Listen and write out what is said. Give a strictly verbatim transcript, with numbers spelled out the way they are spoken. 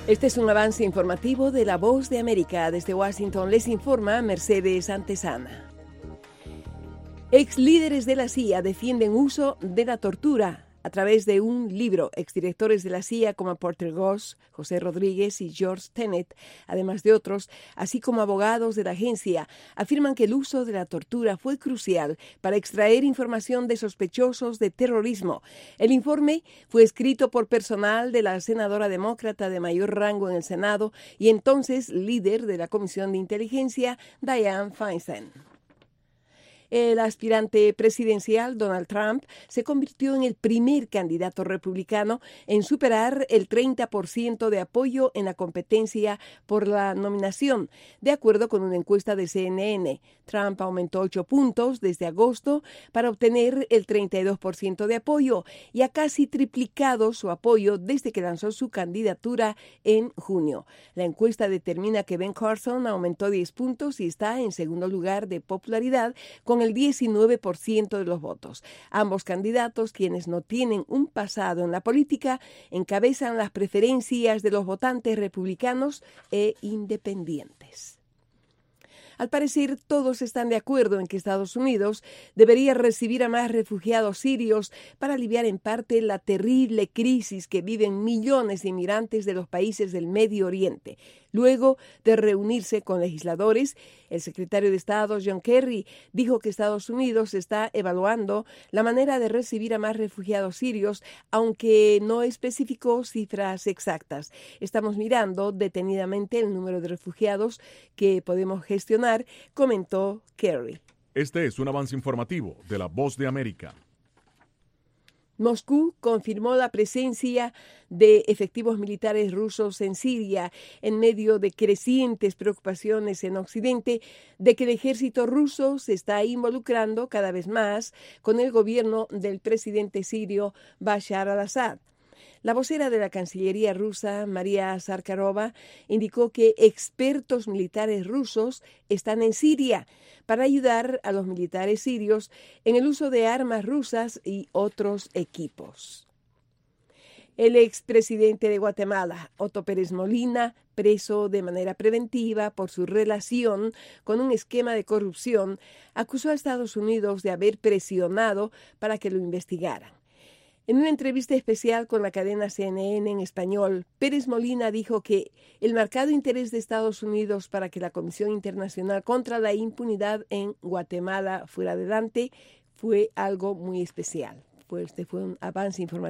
Este es un avance informativo de La Voz de América. Desde Washington les informa Mercedes Antesana. Ex líderes de la C I A defienden uso de la tortura a través de un libro. Exdirectores de la C I A como Porter Goss, José Rodríguez y George Tenet, además de otros, así como abogados de la agencia, afirman que el uso de la tortura fue crucial para extraer información de sospechosos de terrorismo. El informe fue escrito por personal de la senadora demócrata de mayor rango en el Senado y entonces líder de la Comisión de Inteligencia, Dianne Feinstein. El aspirante presidencial Donald Trump se convirtió en el primer candidato republicano en superar el treinta por ciento de apoyo en la competencia por la nominación, de acuerdo con una encuesta de C N N. Trump aumentó ocho puntos desde agosto para obtener el treinta y dos por ciento de apoyo y ha casi triplicado su apoyo desde que lanzó su candidatura en junio. La encuesta determina que Ben Carson aumentó diez puntos y está en segundo lugar de popularidad con el diecinueve por ciento de los votos. Ambos candidatos, quienes no tienen un pasado en la política, encabezan las preferencias de los votantes republicanos e independientes. Al parecer, todos están de acuerdo en que Estados Unidos debería recibir a más refugiados sirios para aliviar en parte la terrible crisis que viven millones de inmigrantes de los países del Medio Oriente. Luego de reunirse con legisladores, el secretario de Estado John Kerry dijo que Estados Unidos está evaluando la manera de recibir a más refugiados sirios, aunque no especificó cifras exactas. Estamos mirando detenidamente el número de refugiados que podemos gestionar, comentó Kerry. Este es un avance informativo de La Voz de América. Moscú confirmó la presencia de efectivos militares rusos en Siria en medio de crecientes preocupaciones en Occidente de que el ejército ruso se está involucrando cada vez más con el gobierno del presidente sirio Bashar al-Assad. La vocera de la Cancillería rusa, María Zakharova, indicó que expertos militares rusos están en Siria para ayudar a los militares sirios en el uso de armas rusas y otros equipos. El expresidente de Guatemala, Otto Pérez Molina, preso de manera preventiva por su relación con un esquema de corrupción, acusó a Estados Unidos de haber presionado para que lo investigaran. En una entrevista especial con la cadena C N N en español, Pérez Molina dijo que el marcado interés de Estados Unidos para que la Comisión Internacional contra la Impunidad en Guatemala fuera adelante fue algo muy especial. Pues este fue un avance informativo.